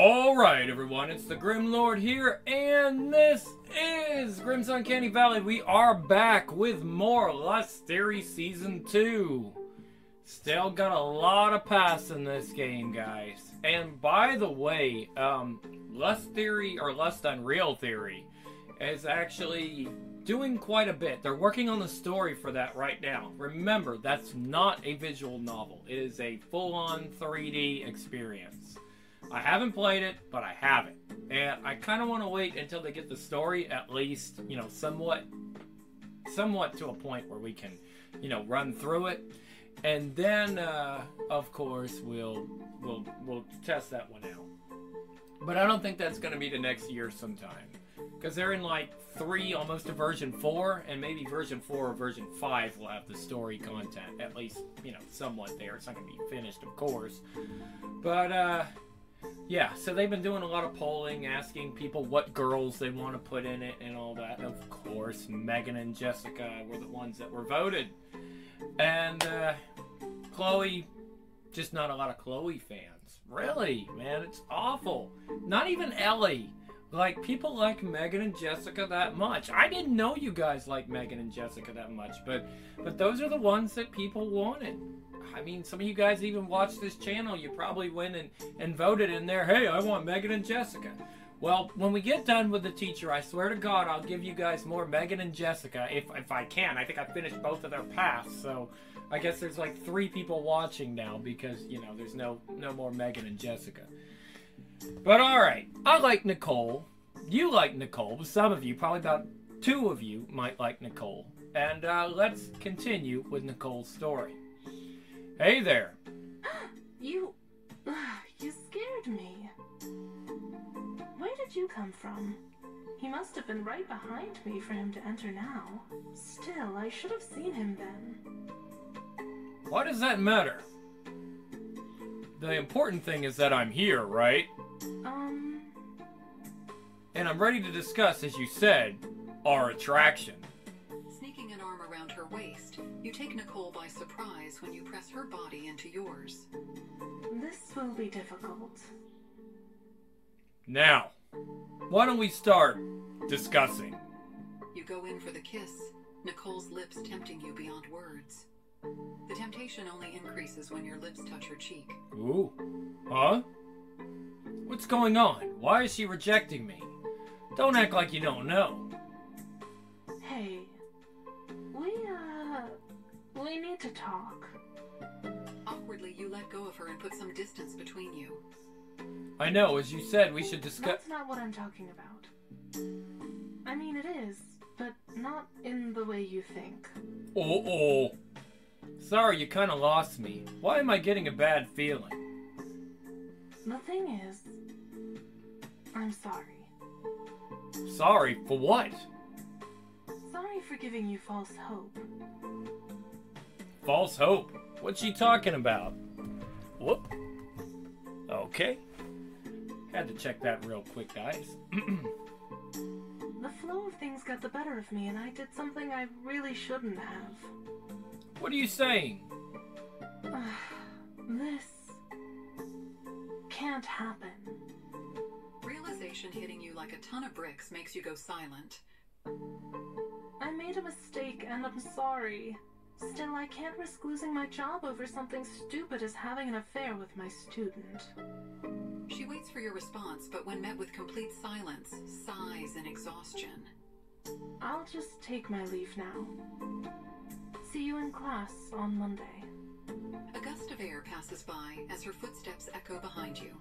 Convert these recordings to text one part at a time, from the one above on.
Alright everyone, it's the Grim Lord here, and this is Grim's Uncanny Valley. We are back with more Lust Theory Season 2. Still got a lot of pass in this game, guys. And by the way, Lust Theory, or Lust Unreal Theory, is actually doing quite a bit. They're working on the story for that right now. Remember, that's not a visual novel. It is a full-on 3D experience. I haven't played it, but I have it. And I kind of want to wait until they get the story at least, you know, somewhat to a point where we can, you know, run through it. And then, of course, we'll test that one out. But I don't think that's going to be the next year sometime. Because they're in like 3, almost to version 4, and maybe version 4 or version 5 will have the story content. At least, you know, somewhat there. It's not going to be finished, of course. But, yeah, so they've been doing a lot of polling, asking people what girls they want to put in it and all that. Of course, Megan and Jessica were the ones that were voted. And Chloe, just not a lot of Chloe fans. Really, man, it's awful. Not even Ellie. Like, people like Megan and Jessica that much. I didn't know you guys liked Megan and Jessica that much, but those are the ones that people wanted. I mean, some of you guys even watch this channel. You probably went and voted in there, hey, I want Megan and Jessica. Well, when we get done with the teacher, I swear to God, I'll give you guys more Megan and Jessica if I can. I think I finished both of their paths, so I guess there's like 3 people watching now because, you know, there's no more Megan and Jessica. But alright, I like Nicole. You like Nicole, but some of you, probably about 2 of you, might like Nicole. And let's continue with Nicole's story. Hey there. You scared me. Where did you come from? He must have been right behind me for him to enter now. Still, I should have seen him then. Why does that matter? The important thing is that I'm here, right? And I'm ready to discuss, as you said, our attraction. Sneaking an arm around her waist, you take Nicole by surprise when you press her body into yours. This will be difficult. Now, why don't we start discussing? You go in for the kiss, Nicole's lips tempting you beyond words. The temptation only increases when your lips touch her cheek. Ooh. Huh? What's going on? Why is she rejecting me? Don't act like you don't know. Hey, we need to talk. Awkwardly, you let go of her and put some distance between you. I know, as you said, we should discuss... That's not what I'm talking about. I mean, it is, but not in the way you think. Oh. Sorry, you kind of lost me. Why am I getting a bad feeling? The thing is, I'm sorry. Sorry? For what? Sorry for giving you false hope. False hope? What's she talking about? Whoop. Okay. Had to check that real quick, guys. The flow of things got the better of me, and I did something I really shouldn't have. What are you saying? This can't happen. Realization hitting you like a ton of bricks makes you go silent. I made a mistake, and I'm sorry. Still, I can't risk losing my job over something stupid as having an affair with my student. She waits for your response, but when met with complete silence, sighs in exhaustion. I'll just take my leave now. See you in class on Monday. A gust of air passes by as her footsteps echo behind you.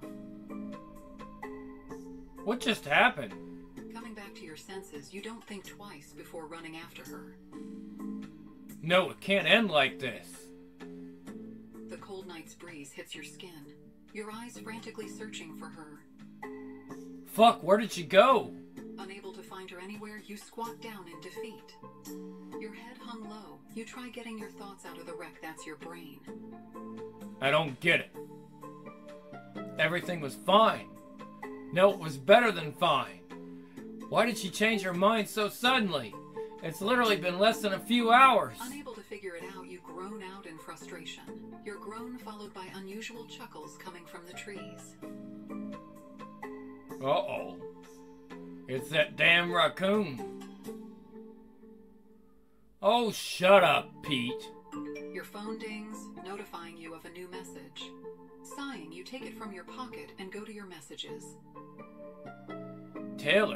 What just happened? Coming back to your senses, you don't think twice before running after her. No, it can't end like this. The cold night's breeze hits your skin, your eyes frantically searching for her. Fuck, where did she go? Unable to find her anywhere, you squat down in defeat. Your head hung low. You try getting your thoughts out of the wreck that's your brain. I don't get it. Everything was fine. No, it was better than fine. Why did she change her mind so suddenly? It's literally been less than a few hours. Unable to figure it out, you groan out in frustration. Your groan followed by unusual chuckles coming from the trees. Uh-oh. It's that damn raccoon. Oh, shut up, Pete. Your phone dings, notifying you of a new message. Sighing, you take it from your pocket and go to your messages. Taylor.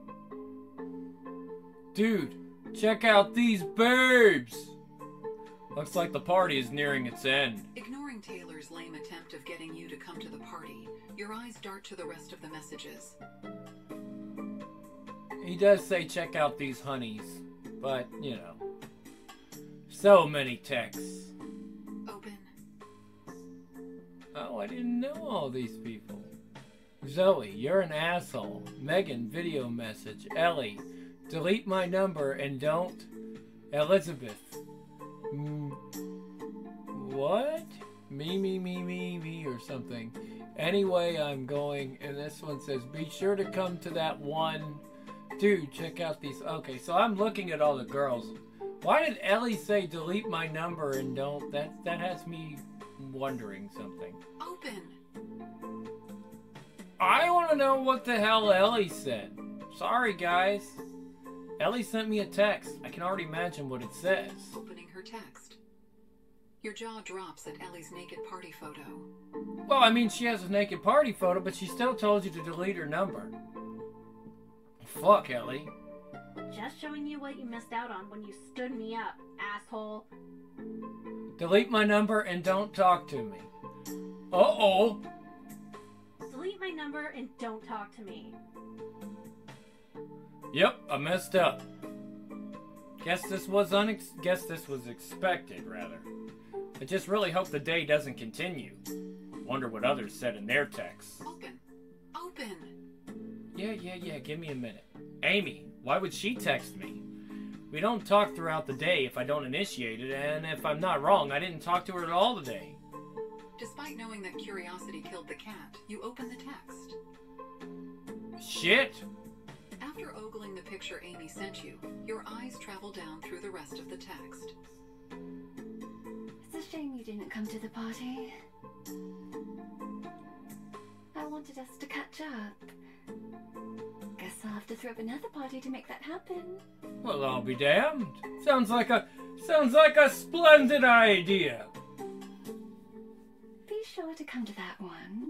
Dude, check out these babes. Looks like the party is nearing its end. Ignoring Taylor's lame attempt of getting you to come to the party, your eyes dart to the rest of the messages. He does say check out these honeys, but, you know. So many texts. Open. Oh, I didn't know all these people. Zoe, you're an asshole. Megan, video message. Ellie, delete my number and don't. Elizabeth. What? Me, or something. Anyway, I'm going, and this one says, be sure to come to that one. Dude, check out these. Okay, so I'm looking at all the girls. Why did Ellie say delete my number and don't? That has me wondering something. Open. I want to know what the hell Ellie said. Sorry, guys. Ellie sent me a text. I can already imagine what it says. Opening her text. Your jaw drops at Ellie's naked party photo. Well, I mean, she has a naked party photo, but she still told you to delete her number. Fuck, Ellie. Just showing you what you missed out on when you stood me up, asshole. Delete my number and don't talk to me. Uh-oh. Delete my number and don't talk to me. Yep, I messed up. Guess this was expected, rather. I just really hope the day doesn't continue. Wonder what others said in their texts. Open. Open. Yeah, give me a minute. Amy, why would she text me? We don't talk throughout the day if I don't initiate it, and if I'm not wrong, I didn't talk to her at all today. Despite knowing that curiosity killed the cat, you open the text. Shit! After ogling the picture Amy sent you, your eyes travel down through the rest of the text. It's a shame you didn't come to the party. I wanted us to catch up. Guess I'll have to throw up another party to make that happen. Well, I'll be damned. Sounds like a splendid idea. Be sure to come to that one.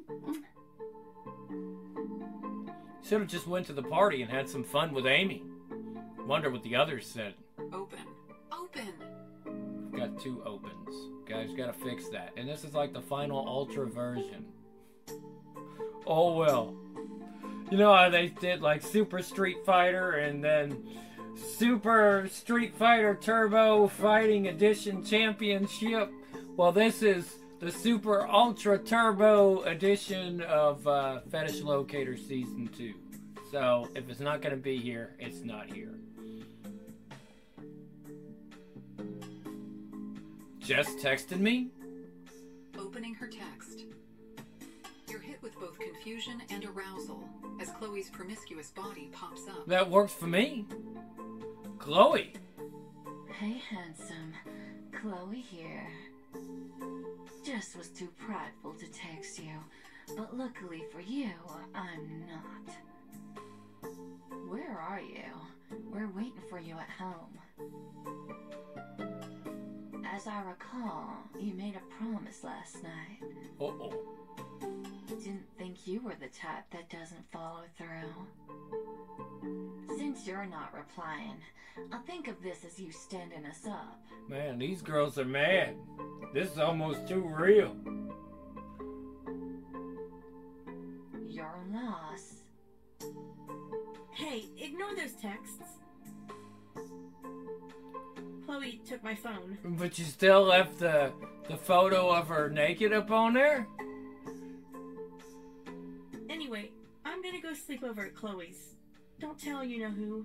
Should have just went to the party and had some fun with Amy. Wonder what the others said. Open. Open. Got two opens. Guys, gotta fix that. And this is like the final ultra version. Oh well. You know how they did like Super Street Fighter and then Super Street Fighter Turbo Fighting Edition Championship? Well, this is the Super Ultra Turbo edition of Fetish Locator Season 2. So, if it's not going to be here, it's not here. Jess texted me? Opening her text. You're hit with both confusion and arousal as Chloe's promiscuous body pops up. That works for me. Chloe. Hey, handsome. Chloe here. Jess was too prideful to text you, but luckily for you, I'm not. Where are you? We're waiting for you at home. As I recall, you made a promise last night. Uh-oh. Didn't think you were the type that doesn't follow through. Since you're not replying, I'll think of this as you standing us up. Man, these girls are mad. This is almost too real. Your loss. Hey, ignore those texts. Chloe took my phone. But you still left the photo of her naked up on there? Anyway, I'm gonna go sleep over at Chloe's. Don't tell you know who.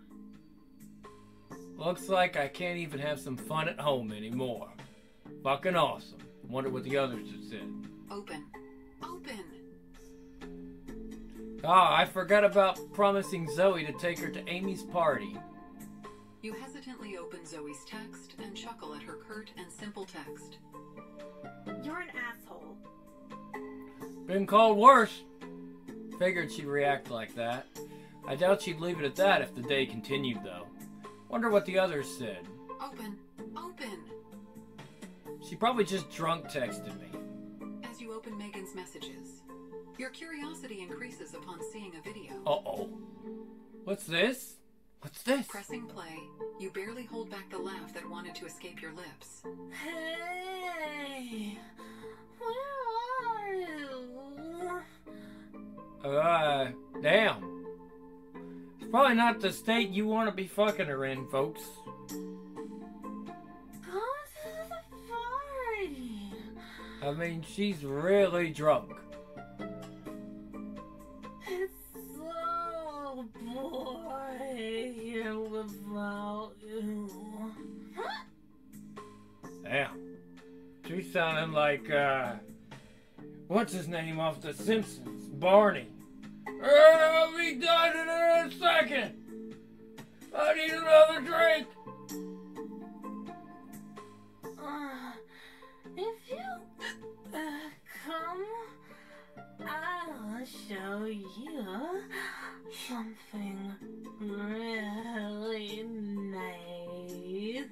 Looks like I can't even have some fun at home anymore. Fucking awesome. Wonder what the others have said. Open. Open. Ah, I forgot about promising Zoe to take her to Amy's party. You hesitantly open Zoe's text and chuckle at her curt and simple text. You're an asshole. Been called worse. Figured she'd react like that. I doubt she'd leave it at that if the day continued, though. Wonder what the others said. Open. Open. She probably just drunk texted me. As you open Megan's messages, your curiosity increases upon seeing a video. Uh-oh. What's this? What's this? Pressing play, you barely hold back the laugh that wanted to escape your lips. Hey, where are you? Damn. It's probably not the state you want to be fucking her in, folks. Go to the party. I mean, she's really drunk. It's so boring here without you. Damn. She's sounding like, what's his name off The Simpsons? Barney. I'll be done in a second. I need another drink. If you come, I'll show you something really nice.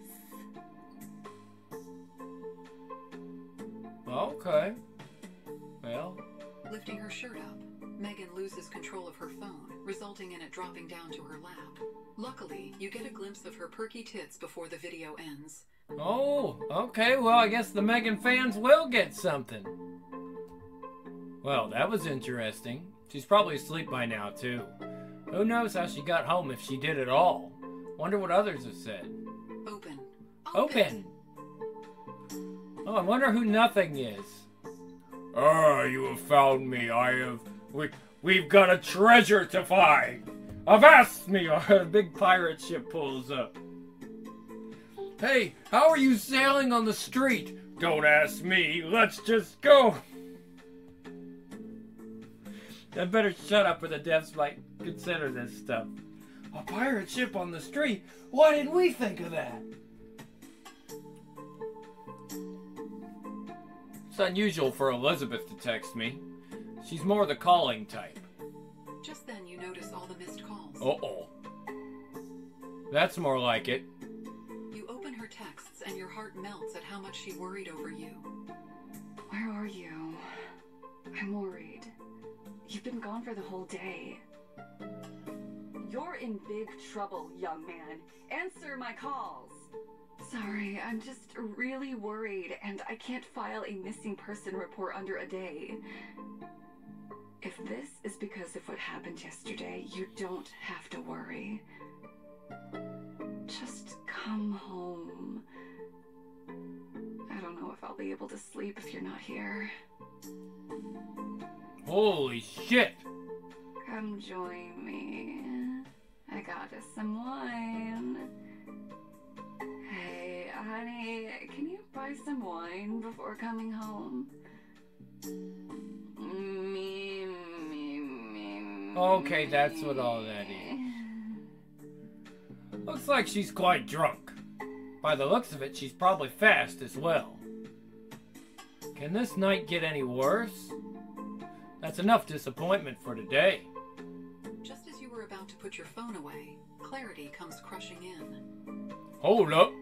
Okay. Well. Lifting her shirt up, Megan loses control of her phone, resulting in it dropping down to her lap. Luckily, you get a glimpse of her perky tits before the video ends. Oh, okay. Well, I guess the Megan fans will get something. Well, that was interesting. She's probably asleep by now, too. Who knows how she got home if she did at all? Wonder what others have said. Open. Open! Oh, I wonder who Nothing is. Ah, you have found me. We've got a treasure to find. Avast me! A big pirate ship pulls up. Hey, how are you sailing on the street? Don't ask me. Let's just go. I better shut up or the devs might consider this stuff. A pirate ship on the street? Why didn't we think of that? It's unusual for Elizabeth to text me. She's more the calling type. Just then you notice all the missed calls. Uh-oh. That's more like it. You open her texts and your heart melts at how much she worried over you. Where are you? I'm worried. You've been gone for the whole day. You're in big trouble, young man. Answer my calls. Sorry, I'm just really worried, and I can't file a missing person report under a day. If this is because of what happened yesterday, you don't have to worry. Just come home. I don't know if I'll be able to sleep if you're not here. Holy shit! Come join me. I got us some wine. Hey, honey, can you buy some wine before coming home? Me. Okay, that's what all that is. Looks like she's quite drunk. By the looks of it, she's probably fast as well. Can this night get any worse? That's enough disappointment for today. Just as you were about to put your phone away, clarity comes crushing in. Hold up.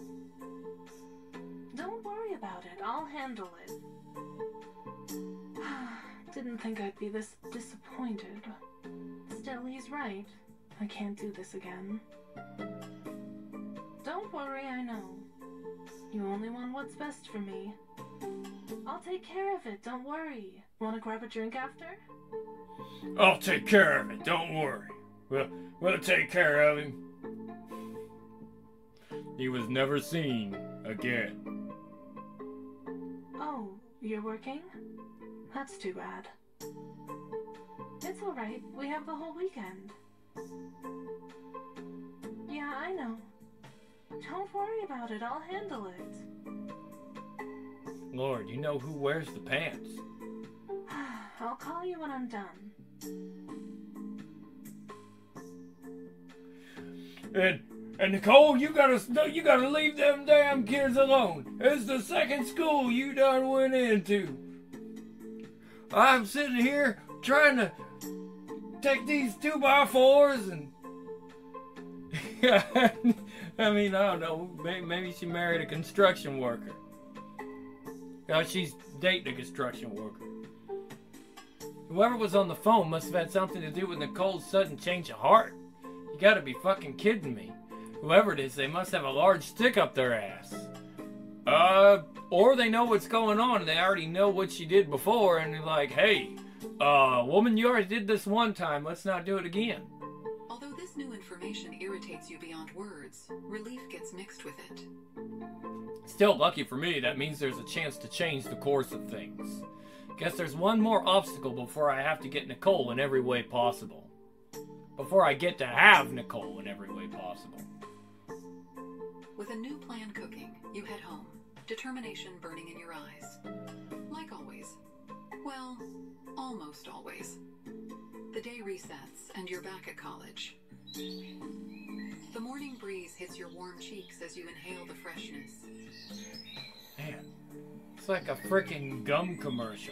Don't worry about it. I'll handle it. Didn't think I'd be this disappointed. Still, he's right. I can't do this again. Don't worry, I know. You only want what's best for me. I'll take care of it, don't worry. Want to grab a drink after? I'll take care of it, don't worry. We'll take care of him. He was never seen again. Oh, you're working? That's too bad. It's alright, we have the whole weekend. Yeah, I know. Don't worry about it, I'll handle it. Lord, you know who wears the pants. I'll call you when I'm done. And Nicole, you gotta leave them damn kids alone. It's the second school you done went into. I'm sitting here trying to take these 2x4s and... I mean, I don't know. Maybe she married a construction worker. She's dating a construction worker. Whoever was on the phone must have had something to do with Nicole's sudden change of heart. You gotta be fucking kidding me. Whoever it is, they must have a large stick up their ass. Or they know what's going on and they already know what she did before and they're like, hey, woman, you already did this one time, let's not do it again. Although this new information irritates you beyond words, relief gets mixed with it. Still, lucky for me, that means there's a chance to change the course of things. Guess there's one more obstacle before I have to get Nicole in every way possible. Before I get to have Nicole in every way possible. With a new plan cooking, you head home, determination burning in your eyes. Like always. Well, almost always. The day resets, and you're back at college. The morning breeze hits your warm cheeks as you inhale the freshness. Man, it's like a frickin' gum commercial.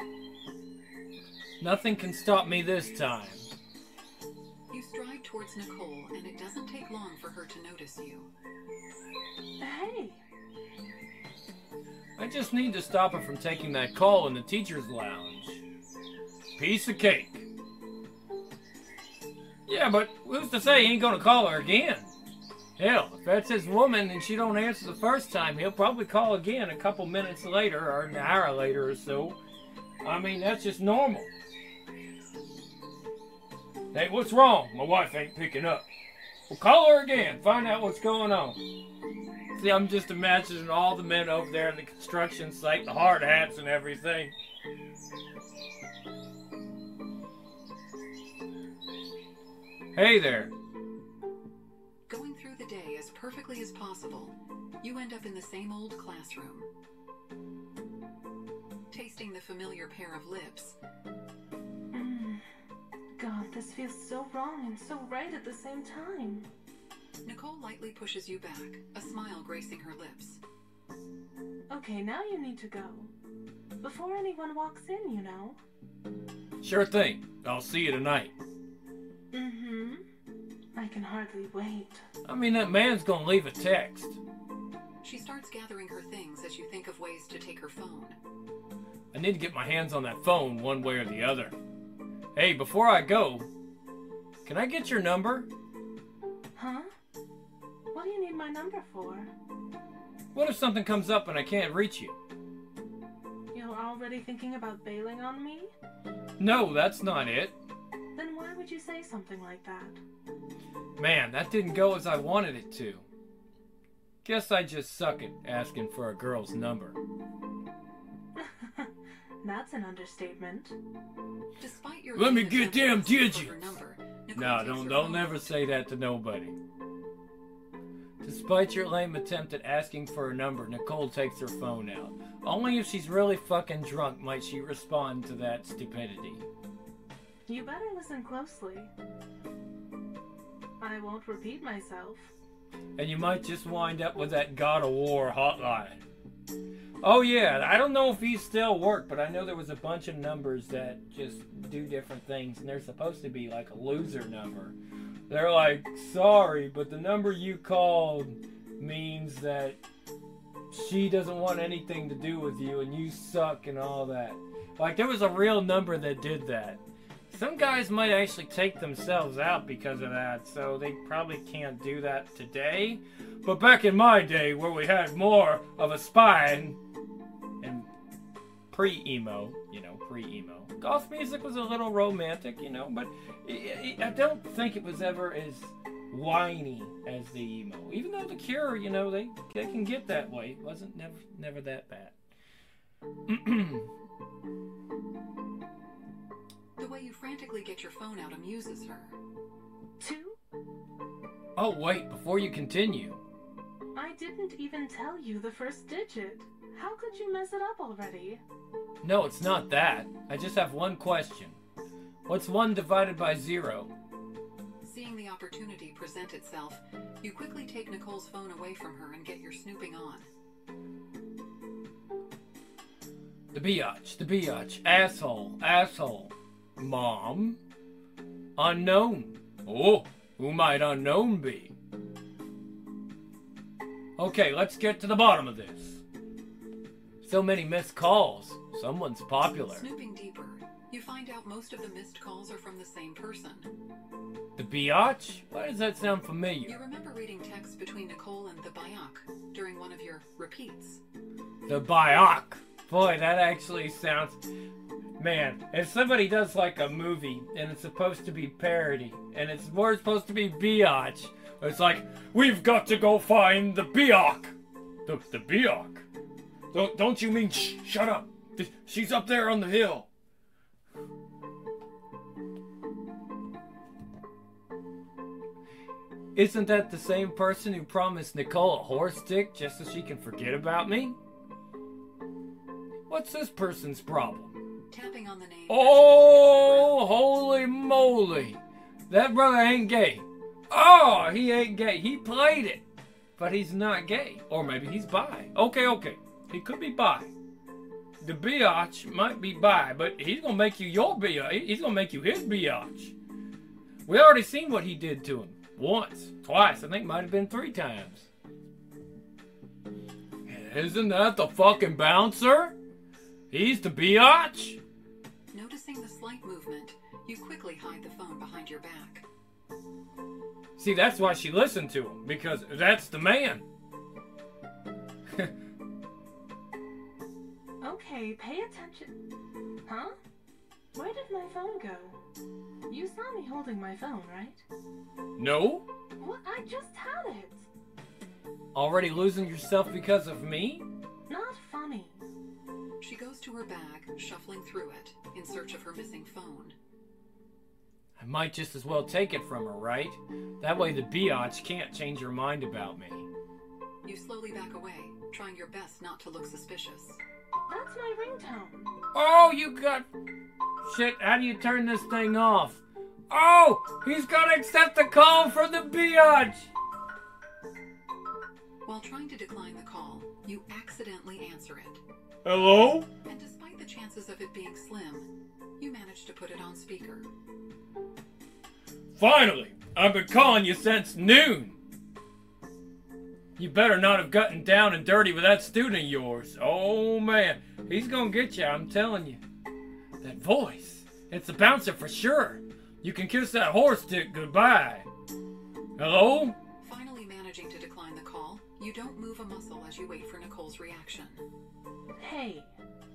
Nothing can stop me this time. You stride towards Nicole, and it doesn't take long for her to notice you. Hey! I just need to stop her from taking that call in the teacher's lounge. Piece of cake. Yeah, but who's to say he ain't gonna call her again? Hell, if that's his woman and she don't answer the first time, he'll probably call again a couple minutes later or an hour later or so. I mean, that's just normal. Hey, what's wrong? My wife ain't picking up. Well, call her again. Find out what's going on. See, I'm just imagining all the men over there in the construction site, the hard hats and everything. Hey there. Going through the day as perfectly as possible, you end up in the same old classroom. Tasting the familiar pair of lips. God, this feels so wrong and so right at the same time. Nicole lightly pushes you back, a smile gracing her lips. Okay, now you need to go. Before anyone walks in, you know. Sure thing. I'll see you tonight. Mm-hmm. I can hardly wait. I mean, that man's gonna leave a text. She starts gathering her things as you think of ways to take her phone. I need to get my hands on that phone one way or the other. Hey, before I go, can I get your number? Huh? What do you need my number for? What if something comes up and I can't reach you? You're already thinking about bailing on me? No, that's not it. Then why would you say something like that? Man, that didn't go as I wanted it to. Guess I just suck at asking for a girl's number. That's an understatement. Despite your Let me get them digits. Number, No, don't ever say that to nobody. Despite your lame attempt at asking for a number, Nicole takes her phone out. Only if she's really fucking drunk might she respond to that stupidity. You better listen closely. I won't repeat myself. And you might just wind up with that God of War hotline. Oh yeah, I don't know if these still work, but I know there was a bunch of numbers that just do different things, and they're supposed to be like a loser number. They're like, sorry, but the number you called means that she doesn't want anything to do with you, and you suck and all that. Like, there was a real number that did that. Some guys might actually take themselves out because of that, so they probably can't do that today. But back in my day, where we had more of a spine, and pre-emo, pre-emo. Goth music was a little romantic, but I don't think it was ever as whiny as the emo. Even though The Cure, they can get that way. It wasn't never that bad. The way you frantically get your phone out amuses her. 2? Oh, wait, before you continue. I didn't even tell you the first digit. How could you mess it up already? No, it's not that. I just have one question. What's 1 divided by 0? Seeing the opportunity present itself, you quickly take Nicole's phone away from her and get your snooping on. The biatch, asshole. Mom? Unknown. Oh, who might unknown be? Okay, let's get to the bottom of this. So many missed calls. Someone's popular. Snooping deeper, you find out most of the missed calls are from the same person. The biatch? Why does that sound You familiar? remember reading texts between Nicole and the Bayak during one of your repeats. The biatch. Boy, that actually sounds... Man, if somebody does like a movie and it's supposed to be parody and it's more supposed to be biatch, it's like, we've got to go find the biatch. The biatch? Don't you mean shut up? She's up there on the hill. Isn't that the same person who promised Nicole a horse stick just so she can forget about me? What's this person's problem? Tapping on the name. Oh, holy moly. That brother ain't gay. Oh, he ain't gay. He played it. But he's not gay. Or maybe he's bi. Okay. He could be bi. The biatch might be bi, but he's gonna make you your biatch. He's gonna make you his biatch. We already seen what he did to him. Once, twice, I think might have been 3 times. Isn't that the fucking bouncer? He's the biatch? Noticing the slight movement, you quickly hide the phone behind your back. See, that's why she listened to him, because that's the man. Okay, pay attention. Huh? Where did my phone go? You saw me holding my phone, right? No? What? I just had it. Already losing yourself because of me? Not funny. She goes to her bag, shuffling through it, in search of her missing phone. I might just as well take it from her, right? That way the biatch can't change her mind about me. You slowly back away, trying your best not to look suspicious. That's my ringtone. Oh, you got... Shit, how do you turn this thing off? Oh, he's gonna accept the call from the biatch! While trying to decline the call, you accidentally answer it. Hello? And despite the chances of it being slim, you manage to put it on speaker. Finally! I've been calling you since noon! You better not have gotten down and dirty with that student of yours. Oh man, he's gonna get you, I'm telling you. That voice, it's the bouncer for sure. You can kiss that horse dick goodbye. Hello? Finally managing to decline the call, you don't move a muscle as you wait for Nicole's reaction. Hey.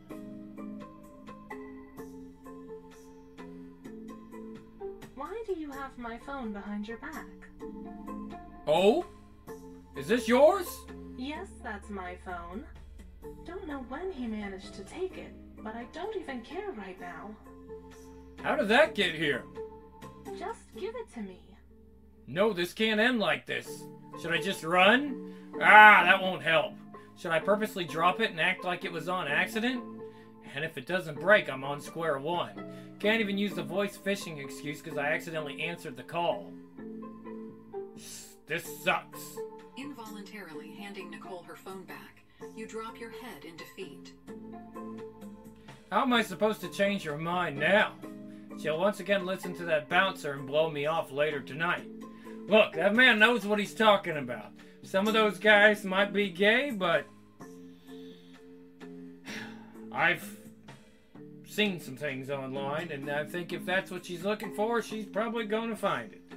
Why do you have my phone behind your back? Oh? Is this yours? Yes, that's my phone. Don't know when he managed to take it, but I don't even care right now. How did that get here? Just give it to me. No, this can't end like this. Should I just run? Ah, that won't help. Should I purposely drop it and act like it was on accident? And if it doesn't break, I'm on square one. Can't even use the voice phishing excuse because I accidentally answered the call. This sucks. Involuntarily handing Nicole her phone back, you drop your head in defeat. How am I supposed to change her mind now? She'll once again listen to that bouncer and blow me off later tonight. Look, that man knows what he's talking about. Some of those guys might be gay, but I've seen some things online, and I think if that's what she's looking for, she's probably going to find it.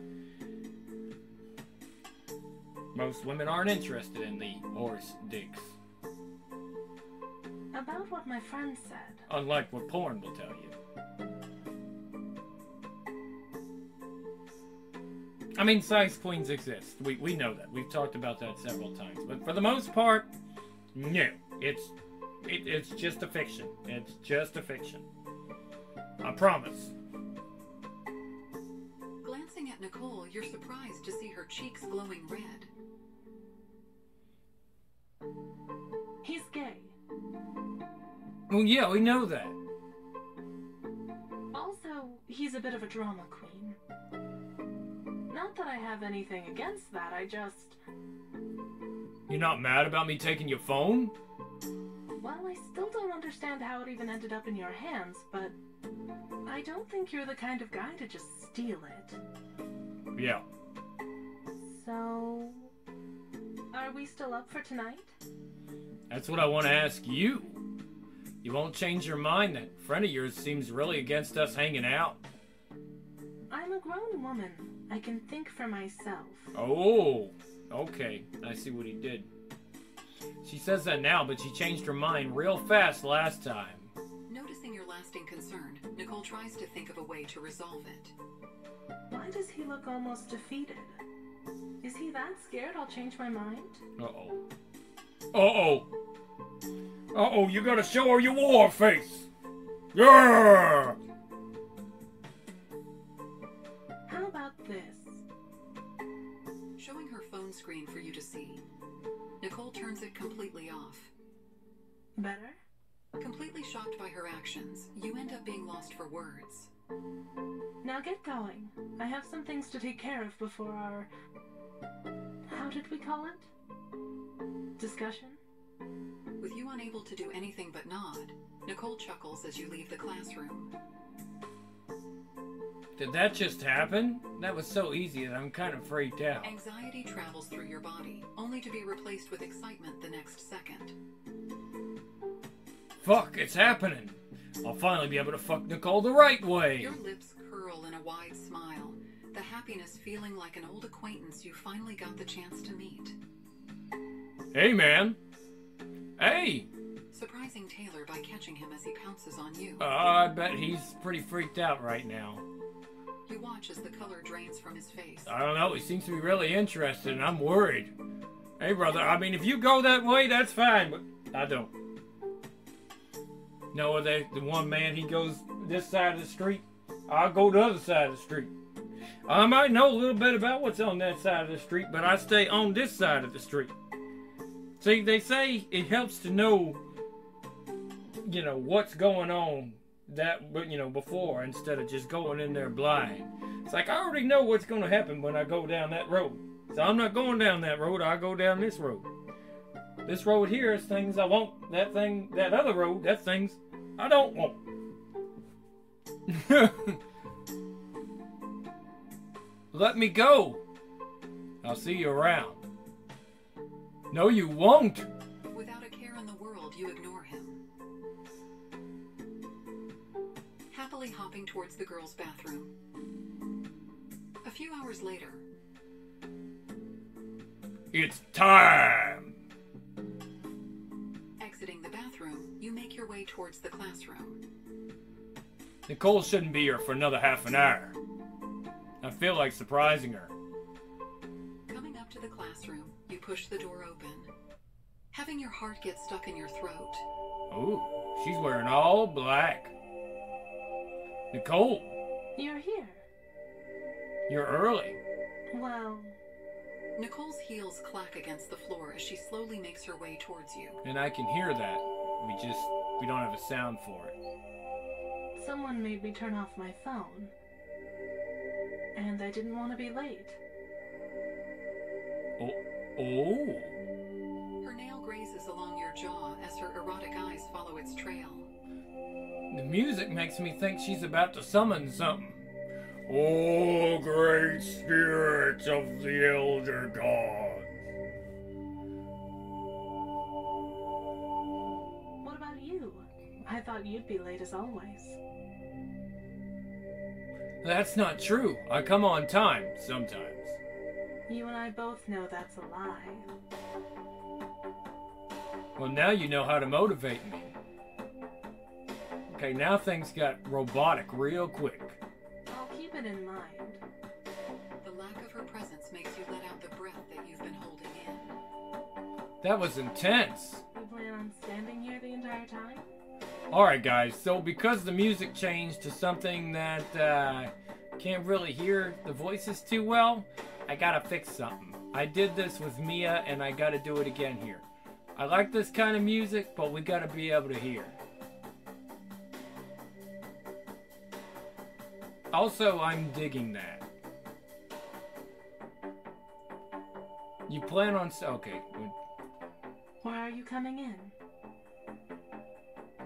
Most women aren't interested in the horse dicks. About what my friend said. Unlike what porn will tell you. I mean, size queens exist. We know that. We've talked about that several times. But for the most part, no. It's just a fiction. It's just a fiction. I promise. Glancing at Nicole, you're surprised to see her cheeks glowing red. He's gay. Well, yeah, we know that. Also, he's a bit of a drama queen. Not that I have anything against that, I just... You're not mad about me taking your phone? Well, I still don't understand how it even ended up in your hands, but I don't think you're the kind of guy to just steal it. Yeah. So, are we still up for tonight? That's what I want to ask you. You won't change your mind? That friend of yours seems really against us hanging out. I'm a grown woman. I can think for myself. Oh, okay. I see what he did. She says that now, but she changed her mind real fast last time. Noticing your lasting concern, Nicole tries to think of a way to resolve it. Why does he look almost defeated? Is he that scared I'll change my mind? Uh-oh. Uh-oh. Uh-oh, you gotta show her your war face. Yeah! How about this? Showing her phone screen for you to see. Nicole turns it completely off. Better? Completely shocked by her actions, you end up being lost for words. Now get going. I have some things to take care of before our... How did we call it? Discussion? With you unable to do anything but nod, Nicole chuckles as you leave the classroom. Did that just happen? That was so easy that I'm kind of freaked out. Anxiety travels through your body, only to be replaced with excitement the next second. Fuck, it's happening. I'll finally be able to fuck Nicole the right way. Your lips curl in a wide smile, the happiness feeling like an old acquaintance you finally got the chance to meet. Hey, man. Hey! Surprising Taylor by catching him as he pounces on you. I bet he's pretty freaked out right now. You watch as the color drains from his face. I don't know, he seems to be really interested and I'm worried. Hey, brother, I mean, if you go that way, that's fine, but I don't. No, the one man, he goes this side of the street, I'll go the other side of the street. I might know a little bit about what's on that side of the street, but I stay on this side of the street. See, they say it helps to know, you know, what's going on that, you know, before, instead of just going in there blind. It's like, I already know what's going to happen when I go down that road. So I'm not going down that road, I'll go down this road. This road here is things I want. That thing, that other road, that's things I don't want. Let me go. I'll see you around. No, you won't. Without a care in the world, you ignore him. Happily hopping towards the girls' bathroom. A few hours later. It's time. Exiting the bathroom, you make your way towards the classroom. Nicole shouldn't be here for another half an hour. I feel like surprising her. Coming up to the classroom, you push the door open. Having your heart get stuck in your throat. Ooh, she's wearing all black. Nicole, You're here. you're early. Well, Nicole's heels clack against the floor as she slowly makes her way towards you. And I can hear that. We don't have a sound for it. someone made me turn off my phone. And I didn't want to be late. Oh. Her nail grazes along your jaw as her erotic eyes follow its trail. The music makes me think she's about to summon something. Oh, great spirits of the elder gods. What about you? I thought you'd be late as always. That's not true. I come on time sometimes. You and I both know that's a lie. Well, now you know how to motivate me. Okay, now things got robotic real quick. I'll keep it in mind. The lack of her presence makes you let out the breath that you've been holding in. That was intense. You plan on standing here the entire time? Alright guys, so because the music changed to something that can't really hear the voices too well, I gotta fix something. I did this with Mia and I gotta do it again here. I like this kind of music, but we gotta be able to hear. Also, I'm digging that. You plan on... Okay. Why are you coming in?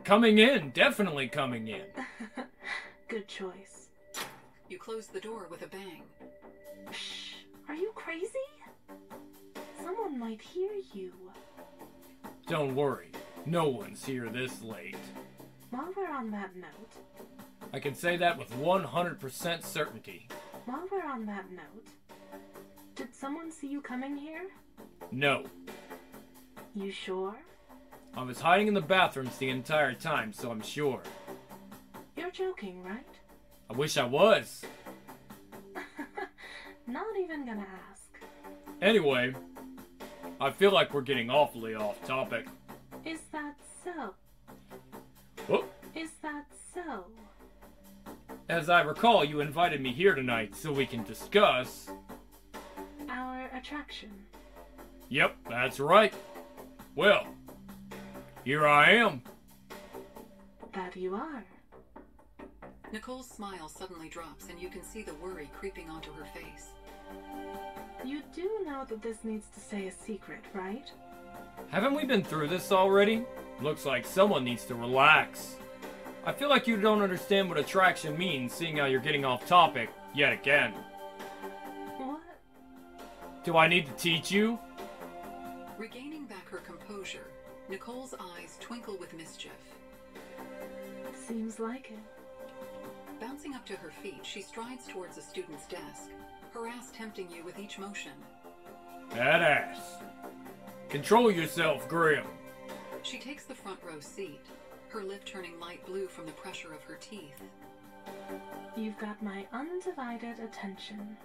Coming in. Definitely coming in. Good choice. You close the door with a bang. Shh. Are you crazy? Someone might hear you. Don't worry. No one's here this late. While we're on that note, I can say that with 100% certainty. while we're on that note, did someone see you coming here? No. You sure? I was hiding in the bathrooms the entire time, so I'm sure. You're joking, right? I wish I was. Not even gonna ask. Anyway, I feel like we're getting awfully off topic. Is that so? Oh, Is that so? as I recall, you invited me here tonight so we can discuss... Our attraction. Yep, that's right. Well, here I am. That you are. Nicole's smile suddenly drops and you can see the worry creeping onto her face. You do know that this needs to stay a secret, right? Haven't we been through this already? Looks like someone needs to relax. I feel like you don't understand what attraction means, seeing how you're getting off topic yet again. What? Do I need to teach you? Regaining back her composure, Nicole's eyes twinkle with mischief. Seems like it. Bouncing up to her feet, she strides towards a student's desk, her ass tempting you with each motion. That ass. Control yourself, Grim. She takes the front row seat, her lip turning light blue from the pressure of her teeth. You've got my undivided attention.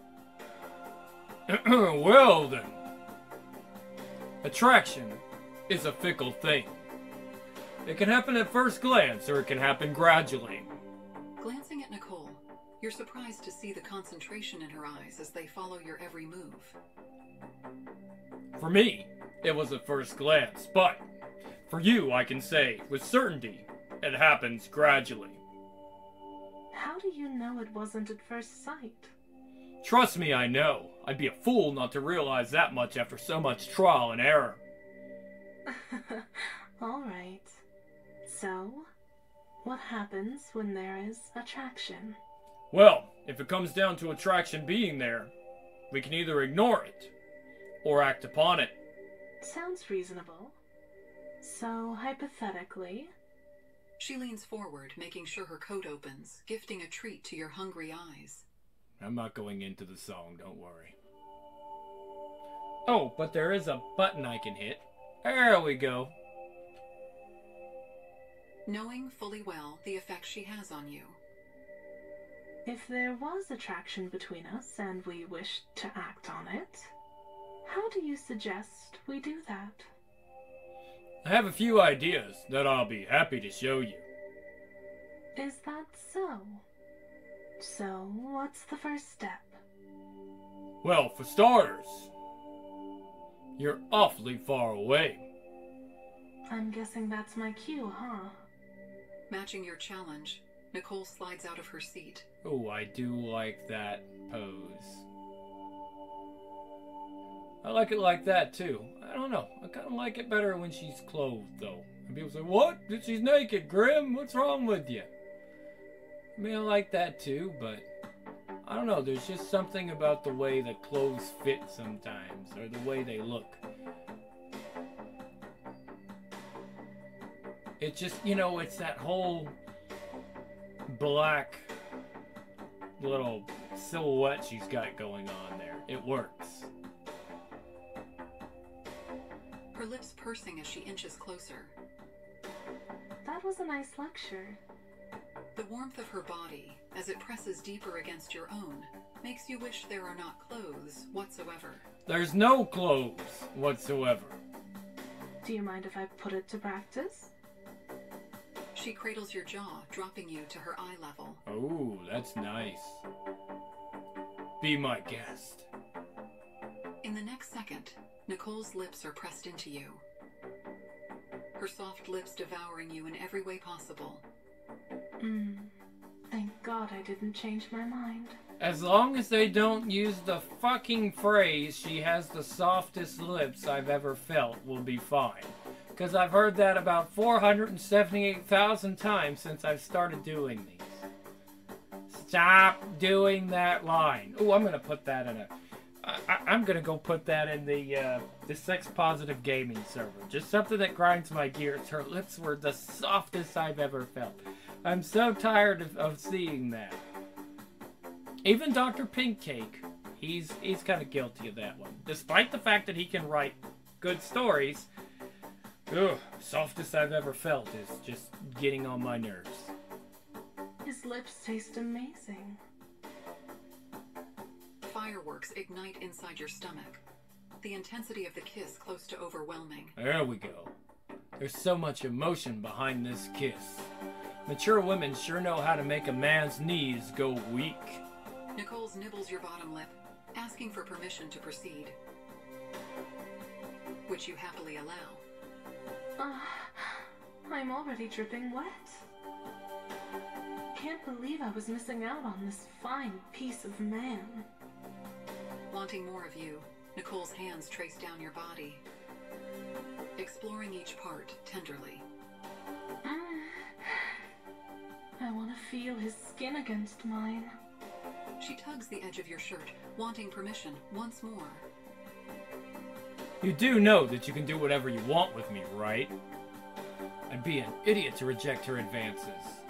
Well then. Attraction is a fickle thing. It can happen at first glance, or it can happen gradually. Glancing at Nicole, you're surprised to see the concentration in her eyes as they follow your every move. For me, it was at first glance, but for you, I can say with certainty, it happens gradually. How do you know it wasn't at first sight? Trust me, I know. I'd be a fool not to realize that much after so much trial and error. All right. So, what happens when there is attraction? Well, if it comes down to attraction being there, we can either ignore it or act upon it. Sounds reasonable. So, hypothetically, She leans forward, making sure her coat opens, gifting a treat to your hungry eyes. I'm not going into the song, don't worry. Oh, but there is a button I can hit. There we go. Knowing fully well the effect she has on you. if there was attraction between us and we wished to act on it, how do you suggest we do that? I have a few ideas that I'll be happy to show you. Is that so? So, what's the first step? Well, for starters, you're awfully far away. I'm guessing that's my cue, huh? Matching your challenge, Nicole slides out of her seat. Oh, I do like that pose. I like it like that, too. I don't know. I kind of like it better when she's clothed, though. And people say, what? She's naked, Grim. What's wrong with you? I mean, I like that, too, but I don't know. There's just something about the way that clothes fit sometimes, or the way they look. It just, you know, it's that whole black little silhouette she's got going on there. It works. Her lips pursing as she inches closer. That was a nice lecture. The warmth of her body, as it presses deeper against your own, makes you wish there are not clothes whatsoever. There's no clothes whatsoever. Do you mind if I put it to practice? She cradles your jaw, dropping you to her eye level. Oh, that's nice. Be my guest. In the next second, Nicole's lips are pressed into you. Her soft lips devouring you in every way possible. Thank God I didn't change my mind. As long as they don't use the fucking phrase, she has the softest lips I've ever felt, we'll be fine. Because I've heard that about 478,000 times since I've started doing these. Stop doing that line. Oh, I'm going to put that in a... I'm going to go put that in the sex positive gaming server. Just something that grinds my gears. Her lips were the softest I've ever felt. I'm so tired of seeing that. Even Dr. Pinkcake, he's kind of guilty of that one. Despite the fact that he can write good stories, ugh, softest I've ever felt is just getting on my nerves. His lips taste amazing. Fireworks ignite inside your stomach. The intensity of the kiss close to overwhelming. There we go. There's so much emotion behind this kiss. Mature women sure know how to make a man's knees go weak. Nicole's nibbles your bottom lip, asking for permission to proceed, which you happily allow. I'm already dripping wet. Can't believe I was missing out on this fine piece of man. Wanting more of you, Nicole's hands trace down your body, exploring each part tenderly. I want to feel his skin against mine. She tugs the edge of your shirt, wanting permission once more. You do know that you can do whatever you want with me, right? I'd be an idiot to reject her advances.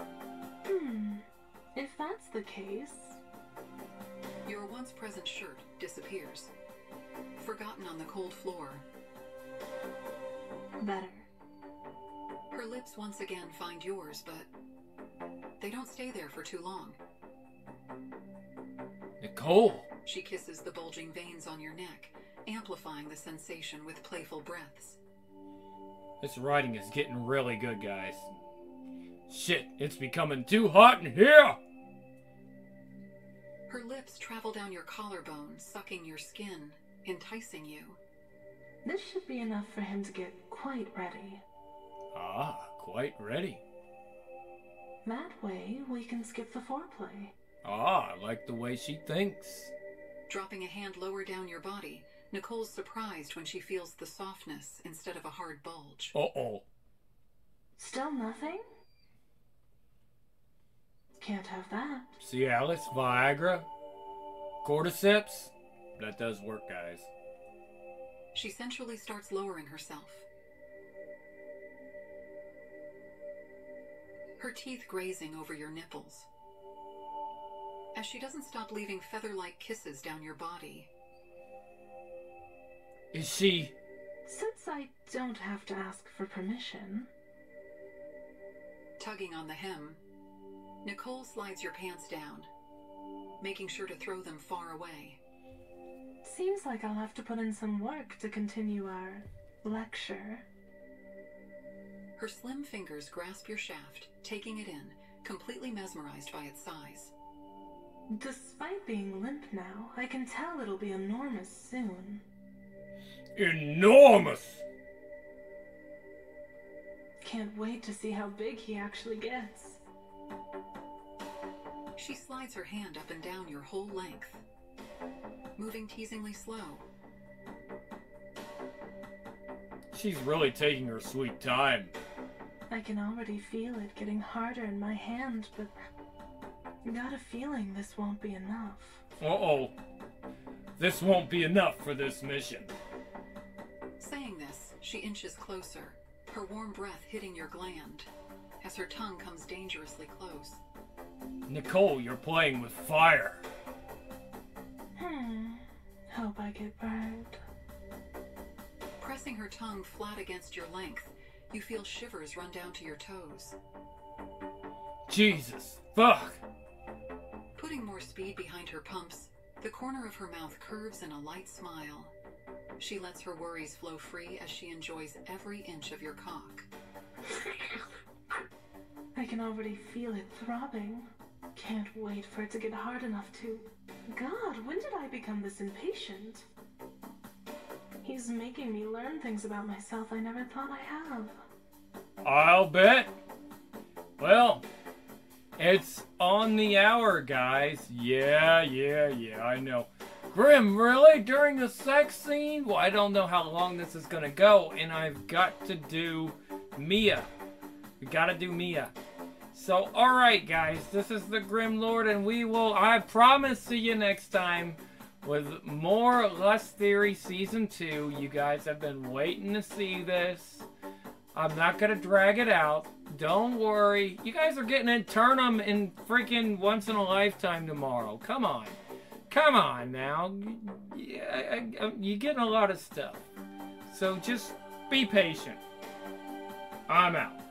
If that's the case... Your once present shirt disappears, forgotten on the cold floor. Better. Her lips once again find yours, but they don't stay there for too long. Nicole! She kisses the bulging veins on your neck, amplifying the sensation with playful breaths. This writing is getting really good, guys. Shit, it's becoming too hot in here! Her lips travel down your collarbone, sucking your skin, enticing you. This should be enough for him to get quite ready. Ah, quite ready. That way, we can skip the foreplay. Ah, I like the way she thinks. Dropping a hand lower down your body, Nicole's surprised when she feels the softness instead of a hard bulge. Uh-oh. Still nothing? Can't have that. Cialis, Viagra, cordyceps. That does work, guys. She sensually starts lowering herself. Her teeth grazing over your nipples. As she doesn't stop leaving feather-like kisses down your body. Is she... Since I don't have to ask for permission... Tugging on the hem, Nicole slides your pants down, making sure to throw them far away. Seems like I'll have to put in some work to continue our lecture. Her slim fingers grasp your shaft, taking it in, completely mesmerized by its size. Despite being limp now, I can tell it'll be enormous soon. Enormous! Can't wait to see how big he actually gets. She slides her hand up and down your whole length, moving teasingly slow. She's really taking her sweet time. I can already feel it getting harder in my hand, but got a feeling this won't be enough. Uh-oh. This won't be enough for this mission. Saying this, she inches closer, her warm breath hitting your gland, as her tongue comes dangerously close. Nicole, you're playing with fire. Hope I get burned. Pressing her tongue flat against your length, you feel shivers run down to your toes. Jesus, fuck! Putting more speed behind her pumps, the corner of her mouth curves in a light smile. She lets her worries flow free as she enjoys every inch of your cock. I can already feel it throbbing. Can't wait for it to get hard enough to... God, when did I become this impatient? He's making me learn things about myself I never thought I have. I'll bet. Well, it's on the hour, guys. Yeah, I know. Grim, really? During the sex scene? Well, I don't know how long this is gonna go, and I've got to do Mia. We gotta do Mia. So, alright guys, this is the Grim Lord, and I promise, see you next time with more Lust Theory Season 2. You guys have been waiting to see this. I'm not gonna drag it out. Don't worry. You guys are getting it. Turn them in freaking once in a lifetime tomorrow. Come on. Come on now. You're getting a lot of stuff. So just be patient. I'm out.